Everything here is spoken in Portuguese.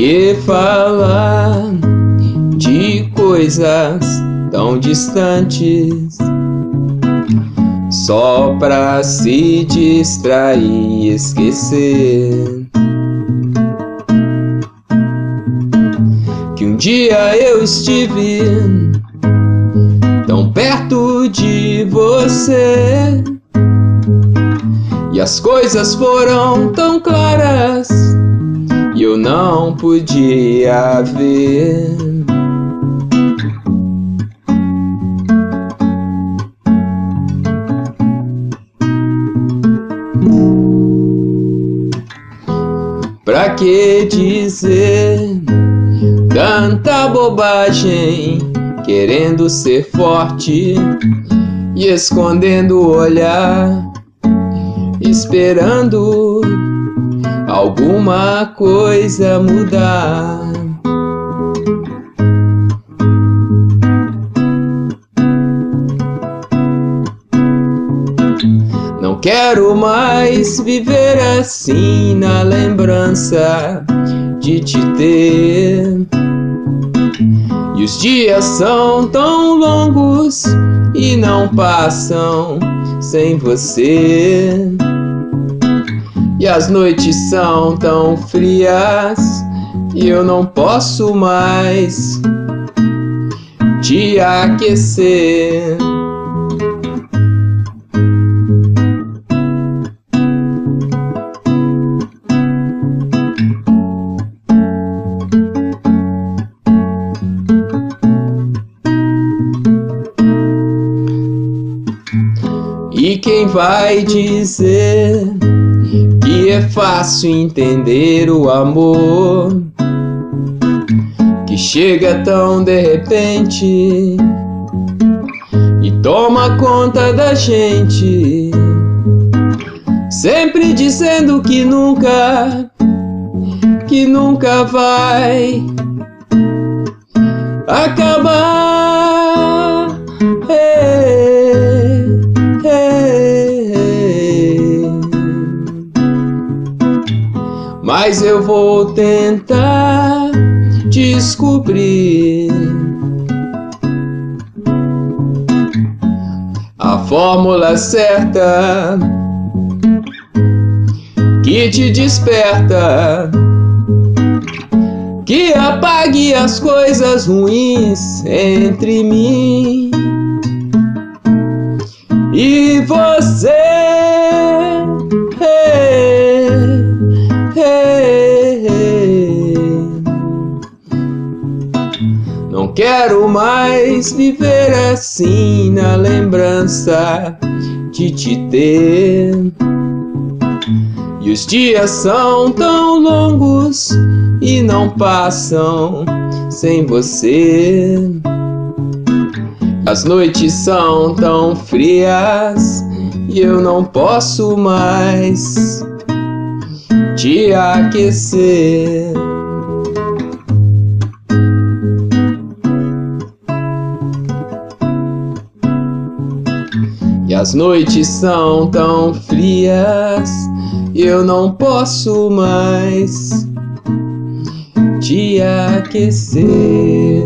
que falar de coisas tão distantes só pra se distrair e esquecer que um dia eu estive tão perto de você e as coisas foram tão claras e eu não podia ver. Pra que dizer tanta bobagem, querendo ser forte e escondendo o olhar, esperando alguma coisa mudar. Não quero mais viver assim na lembrança de te ter. E os dias são tão longos e não passam sem você. E as noites são tão frias e eu não posso mais te aquecer. E quem vai dizer que é fácil entender o amor que chega tão de repente e toma conta da gente, sempre dizendo que nunca vai acabar. Mas eu vou tentar descobrir a fórmula certa que te desperta, que apague as coisas ruins entre mim e você. Não quero mais viver assim na lembrança de te ter. E os dias são tão longos e não passam sem você. As noites são tão frias e eu não posso mais te aquecer. E as noites são tão frias e eu não posso mais te aquecer.